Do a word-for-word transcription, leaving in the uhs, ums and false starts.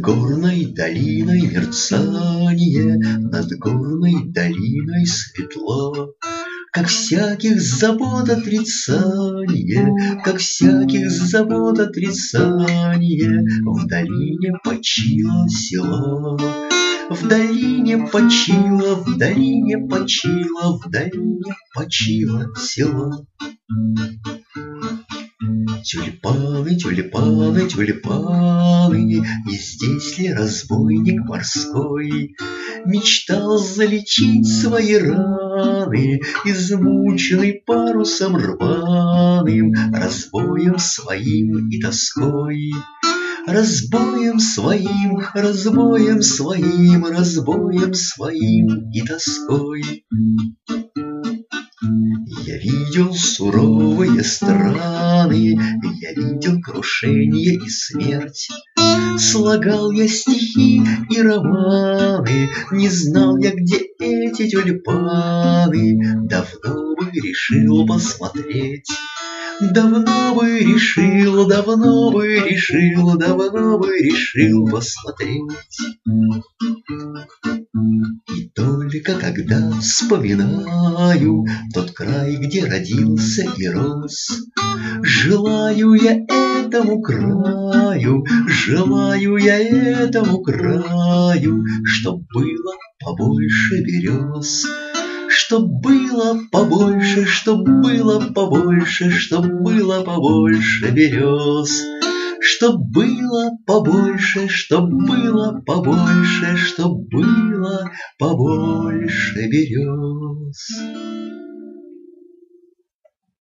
горной долиной мерцание, над горной долиной светло, как всяких забот отрицание, как всяких забот отрицание, в долине почило село. В долине почило, в долине почило, в долине почило село. Тюльпаны, тюльпаны, тюльпаны, и здесь ли разбойник морской мечтал залечить свои раны, измученный парусом рваным, разбоем своим и тоской. Разбоем своим, разбоем своим, разбоем своим и тоской. Я видел суровые страны, я видел крушение и смерть. Слагал я стихи и романы, не знал я, где эти тюльпаны. Давно бы решил посмотреть. Давно бы решил, давно бы решил, давно бы решил посмотреть. И только когда вспоминаю тот край, где родился и рос, желаю я этому краю, желаю я этому краю, чтоб было побольше берез. Чтоб было побольше, чтоб было побольше, чтоб было побольше берез. Чтоб было побольше, чтоб было побольше, чтоб было побольше берез.